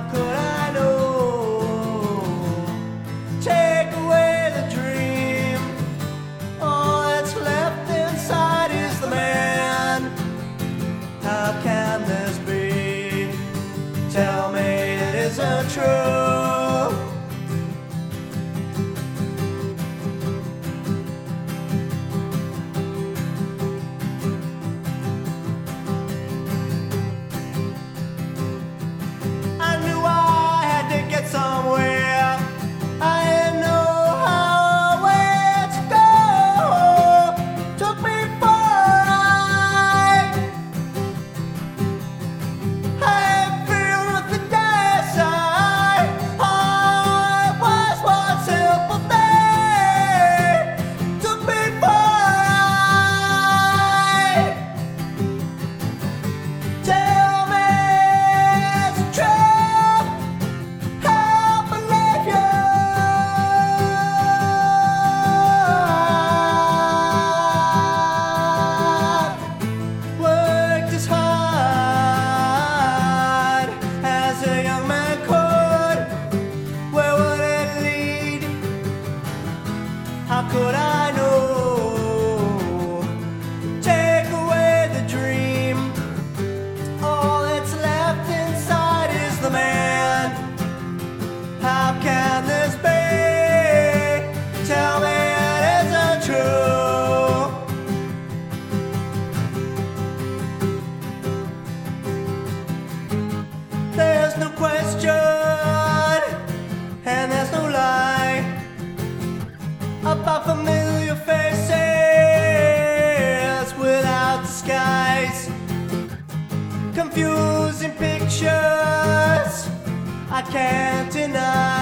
could I know? Take away the dream. All that's left inside is the man. How can this be? Tell me it isn't true. Somewhere I didn't know how or where to go. Took me for a ride. I feel nothing inside. Oh, it was one simple thing. Took me for a ride. Tell me it's true. How could I know? Take away the dream. All that's left inside is the man. How can this be? Tell me it isn't true. There's no question, and there's no lie about familiar faces without disguise, confusing pictures I can't deny.